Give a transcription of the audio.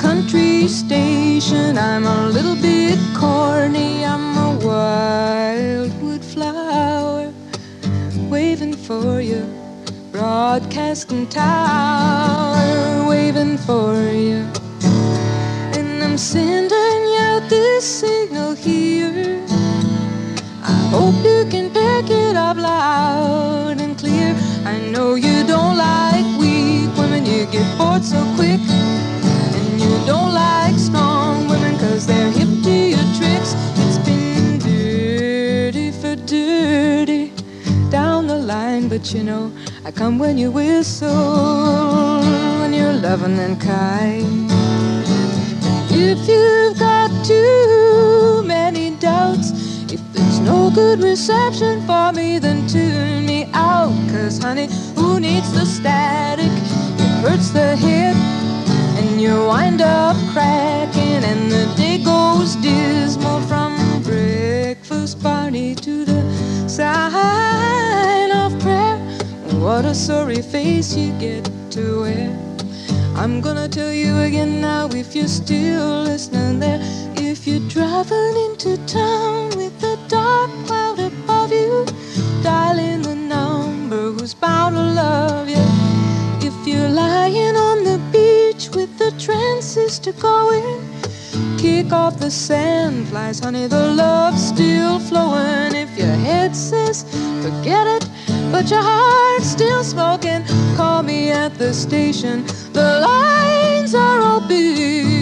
country station. I'm a little bit corny, I'm a wildwood flower waving for you, broadcasting tower waving for you. And I'm sending out this signal here. I hope you can pick it up loud and clear. I know you don't like weak women, you get bored so quick. And you don't like strong women, cause they're hip to your tricks. It's been dirty for dirty down the line, but you know I come when you whistle, when you're loving and kind. If you've got too many doubts, if there's no good reception for me, then tune me out. Cause honey, who needs the static? It hurts the head and you wind up cracking, and the day goes dismal from breakfast party to the sign of prayer. What a sorry face you get to wear. I'm gonna tell you again now, if you're still listening there. If you're driving into town with a dark cloud above you, dial in the number who's bound to love you. If you're lying on the beach with the transistor going, kick off the sandflies, honey, the love's still flowing. If your head says forget it, but your heart's still smoking, call me at the station. The lines are all busy.